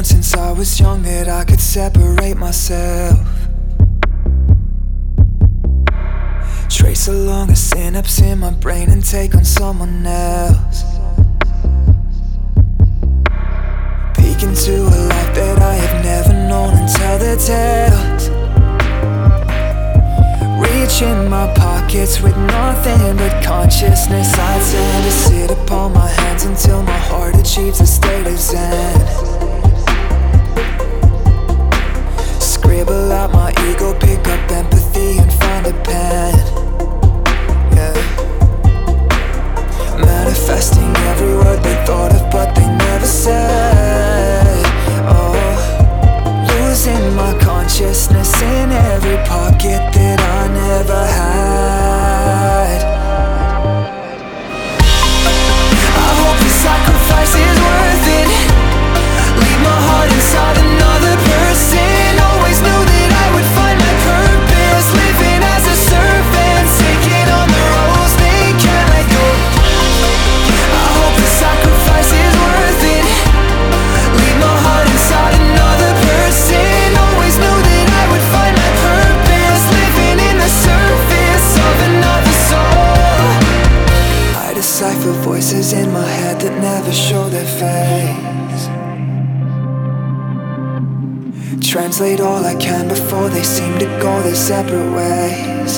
known since I was young that I could separate myself. Trace along a synapse in my brain and take on someone else. Peek into a life that I have never known and tell their tales. Reach in my pockets with nothing but consciousness. I tend to sit upon my hands until my heart achieves a state of zen. Scribble out my ego, pick up empathy and find a pen. Yeah. Manifesting every word they thought of but they never said. Oh, losing my consciousness in every pocket that I never had. I hope the sacrifice is worth it. Leave my heart inside another person. Always knew that I would find my purpose. Living as a servant, taking on the roles they can't let go. I hope the sacrifice is worth it. Leave my heart inside another person. Always knew that I would find my purpose. Living in the surface of another soul. I decipher voices in my head that never show their face. Translate all I can before they seem to go their separate ways.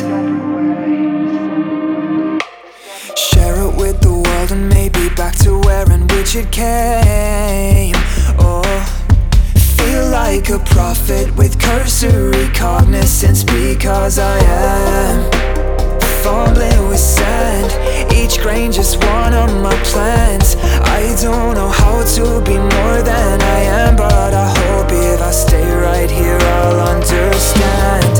Share it with the world and maybe back to where and which it came. Oh, feel like a prophet with cursory cognizance because I am fumbling with sand. Each grain just one of my plans. I don't know how to be more than I am, but I hope if I stay right here I'll understand.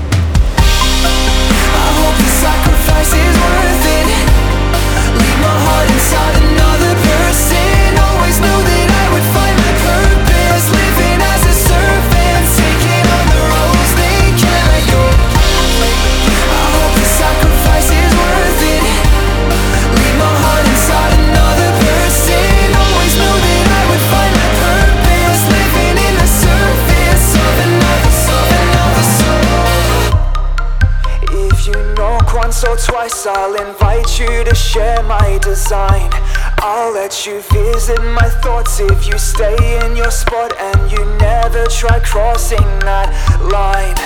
I hope the sacrifice is worth it. Leave my heart inside another person. Always knew that I would find my purpose. Living as a servant, taking on the roles they can't let go. I hope the sacrifice is worth it. Leave my heart inside another person. Always knew that I would find my purpose. Living in the surface of another soul. If you knock once or twice, I'll invite you to share my design. I'll let you visit my thoughts if you stay in your spot and you never try crossing that line.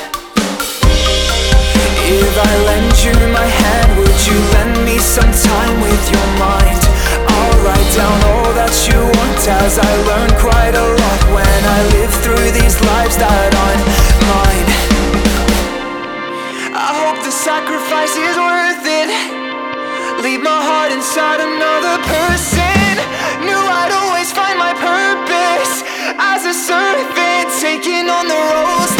If I lend you my hand, would you lend me some time with your mind? I'll write down all that you want, as I learn quite a lot when I live through these lives that aren't mine. I hope the sacrifice is worth it. Leave my heart inside another person. Knew I'd always find my purpose as a servant, taking on the roles